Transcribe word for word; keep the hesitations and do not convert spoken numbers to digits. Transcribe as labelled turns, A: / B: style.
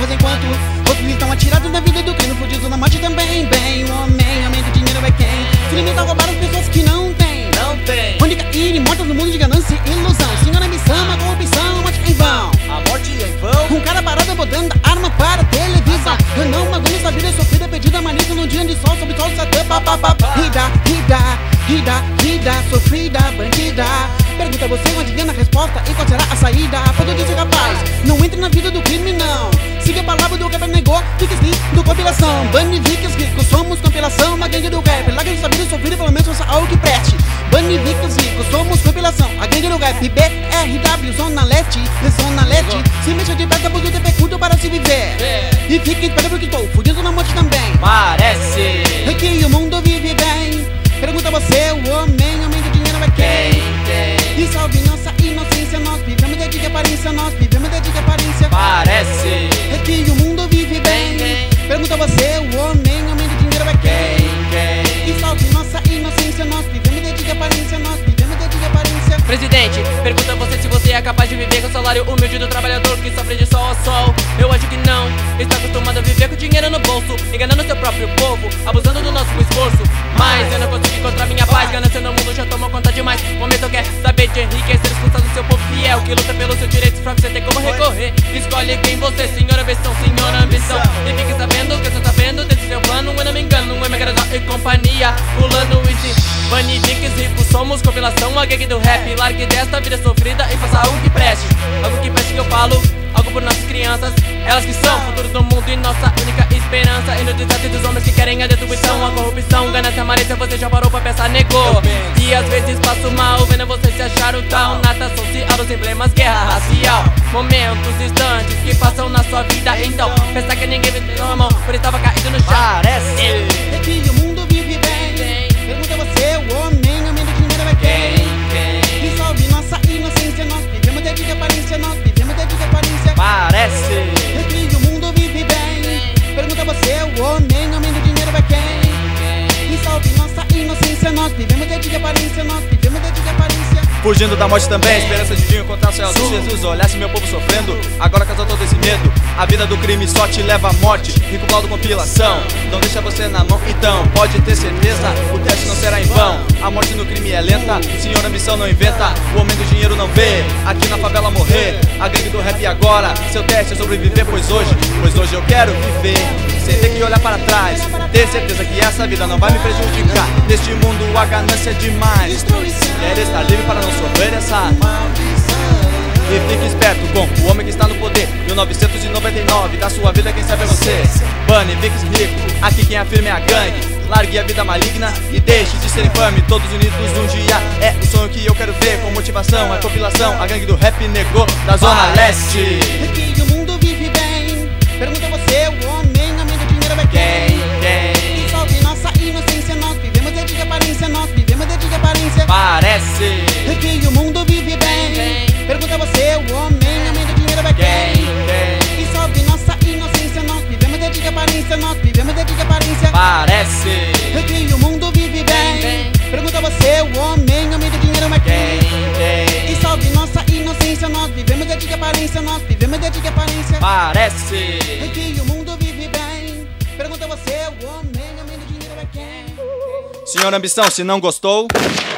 A: faz enquanto outros estão atirados na vida do crime, fudidos na morte também. Bem, o homem, homem do dinheiro é quem se limita a roubar as pessoas que não têm.
B: Não tem.
A: Onde caírem mortas no mundo de ganância e ilusão. Senhora me chama, corrupção, a morte em vão.
B: A morte em vão.
A: Um cara parado botando arma para a televisão. Eu não magoei essa vida sofrida, perdida, manita num dia de sol, sob sol, satã, papapá. Rida, rida, rida, rida, sofrida, bandida. Pergunta você onde tem a resposta e qual será a saída. Pode dizer capaz, não entre na vida do crime não. Siga a palavra do rapper negou, fique do compilação. Bunny Vicks ricos, somos compilação. Na gangue do rap, larga de saber sofrida, pelo menos faça algo que preste. Bunny Vicks ricos, somos compilação. A gangue do rap, B R W, Zona Leste, Zona Leste. Se mexa de perto, abuso de curto para se viver. E fique esperto porque estou fudido na morte também.
B: Parece
A: é que o mundo vive bem. Pergunta você, o homem, homem do dinheiro é quem?
B: quem?
A: E salve nossa inocência, nós vivemos de diga aparência, nós vivemos de diga aparência.
B: Parece
A: é que o mundo vive bem.
B: quem?
A: Pergunta você, o homem, homem do dinheiro é quem?
B: quem?
A: E salve nossa inocência, nós vivemos de diga aparência, nós vivemos de diga aparência.
B: Presidente, pergunta você se você é capaz de viver com o salário humilde do trabalhador que sofre de sol a sol. Eu acho que não, está acostumado a viver com dinheiro no bolso, enganando seu próprio povo, abusando do nosso esforço. Mas eu não consigo encontrar minha paz, ganância no mundo já tomou conta demais. O momento quer saber de enriquecer, expulsar do seu povo fiel, que luta pelos seus direitos fracos, você tem como recorrer. Escolhe quem você, senhora ambição, senhora ambição. E fique sabendo que eu tô sabendo desse seu plano, eu não me engano, é Megarazão e companhia, pulando esse Bunny Vicks ricos, somos compilação, a gangue do rap. Largue desta vida sofrida e faça algo que preste. Algo que preste que eu falo, algo por nossas crianças. Elas que são o futuro do mundo e nossa única esperança. E no desastre dos homens que querem a destruição, a corrupção, ganância, malícia, você já parou pra pensar, negou. E às vezes passo mal, vendo você se achar o tal. Nata social, os emblemas, guerra racial. Momentos instantes que passam na sua vida. Então, pensar que ninguém me deu a mão, por estava caído no chão. Parece
A: é que o mundo vive bem. Pergunta você, o homem, homem do dinheiro é quem? E salve nossa inocência, nós vivemos de diga aparência, nós vivemos de diga aparência.
B: Parece
A: é que o mundo vive bem. Pergunta você, o homem, homem do dinheiro é quem? E salve nossa inocência, nós vivemos de diga aparência, nós vivemos de diga aparência.
C: Fugindo da morte também, esperança de vir encontrar o céu de Jesus. Olhasse meu povo sofrendo, agora casou todo esse medo. A vida do crime só te leva à morte, rico baldo compilação. Não deixa você na mão, então pode ter certeza, o teste não será em vão. A morte no crime é lenta, senhor ambição não inventa. O homem do dinheiro não vê, aqui na favela morrer. A gangue do rap agora, seu teste é sobreviver. Pois hoje, pois hoje eu quero viver sem ter que olhar para trás, ter certeza que essa vida não vai me prejudicar. Neste mundo a ganância é demais, quero estar livre para não sofrer essa maldição. E fique esperto com o homem que está no poder. mil novecentos e noventa e nove, da sua vida quem sabe é você. Bunny Vicks rico, aqui quem afirma é a gangue. Largue a vida maligna e deixe de ser infame. Todos unidos um dia é o sonho que eu quero ver. Com motivação, a compilação, a gangue do rap negou da Zona Leste.
A: É que o mundo vive bem. Pergunta você, o homem, homem do dinheiro é quem?
B: quem?
A: E salve nossa inocência, nós vivemos de diga aparência, nós vivemos de diga aparência.
B: Parece
A: é que o mundo vive bem. Pergunta você, o homem, homem do dinheiro é quem?
B: quem?
A: E salve nossa inocência, nós vivemos de diga aparência, nós vivemos de diga aparência.
B: Parece
A: é que o mundo vive bem. Pergunta você, o homem, homem do dinheiro é quem?
B: quem?
A: E salve nossa inocência, nós vivemos de diga aparência, nós vivemos de diga aparência.
B: Parece
A: é que o mundo vive bem. Pergunta você, o homem, homem do dinheiro é quem?
C: Senhor ambição, se não gostou,